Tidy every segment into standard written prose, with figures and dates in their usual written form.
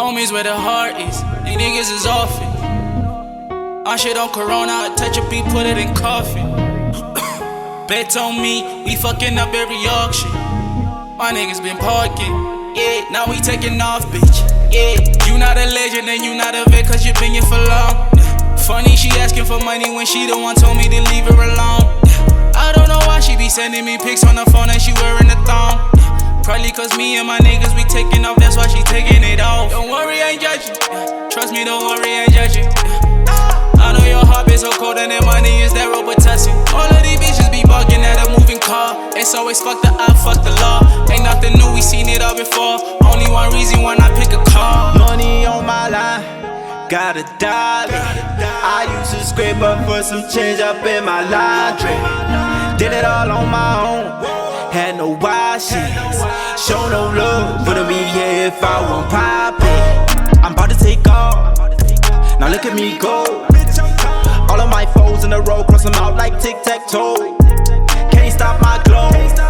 Homies where the heart is, they niggas is off it. I shit on Corona, I touch a beat, put it in coffee. Bet on me, we fucking up every auction. My niggas been parking, yeah, now we taking off, bitch. Yeah, you not a legend and you not a vet cause you been here for long. Funny, she asking for money when she the one told me to leave her alone. I don't know why she be sending me pics on the phone and she wearing a thong. Probably cause me and my niggas be taking off, that's why she taking it off. Don't worry, I ain't judging. Trust me, don't worry, I ain't judging. I know your heart been so cold and that money is that Robitussin. All of these bitches be bugging at a moving car. It's always fuck the eye, fuck the law. Ain't nothing new, we seen it all before. Only one reason when I pick a car. Money on my line, got a dollar. I used to scrape up for some change up in my laundry. Did it all on my own, had no washings. Show no love for the media if I won't pop it. I'm about to take off, now look at me go. All of my foes in a row, cross them out like tic-tac-toe. Can't stop my glow,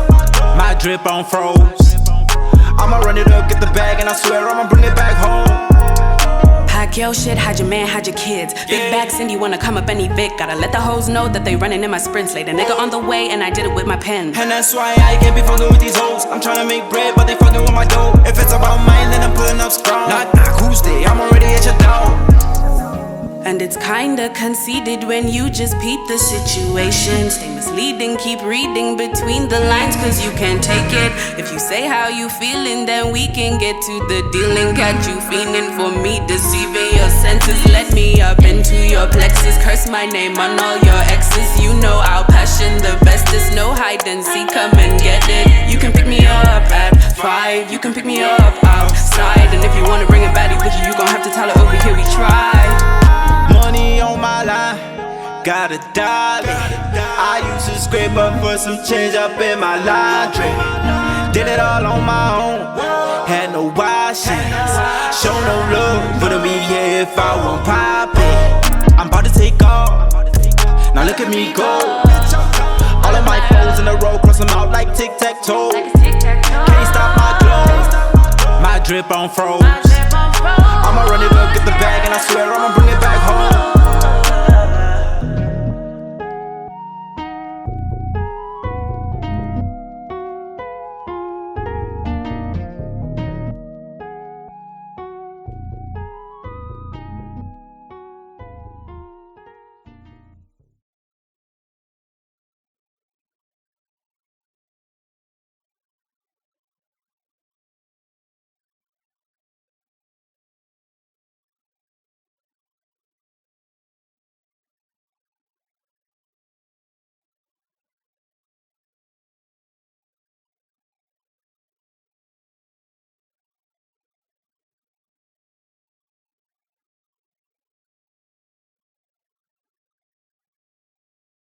my drip on froze. I'ma run it up, get the bag, and I swear I'ma bring it back home. Pack your shit, hide your man, hide your kids. Big bag Cindy wanna come up and evict. Gotta let the hoes know that they running in my sprints. Laid a nigga on the way and I did it with my pen. And that's why I can't be fucking with these hoes. I'm tryna make bread, but they fucking with my dough. If it's about mine, then I'm pulling up strong. Knock, knock, who's there? I'm already at your door. And it's kinda conceited when you just peep the situation. Stay misleading, keep reading between the lines cause you can't take it. If you say how you feeling, then we can get to the dealing. Catch you fiending for me, deceiving your senses. Let me up into your plexus, curse my name on all your exes. You know our passion, the bestest, no hide and seek, come and get it. You can pick me up at 5, you can pick me up outside. And if you wanna bring a baddie with you, you gon' have to tell her over here we try. Money on my line, got a dollar. I used to scrape up for some change up in my laundry. Did it all on my own, had no washings. Show no love for the media if I won't pop it. I'm about to take off, now look at me go. All of my foes in a row, cross them out like tic-tac-toe. Can't stop my glow, my drip on froze. I'ma run it up, get the bag, and I swear I'ma bring it back home.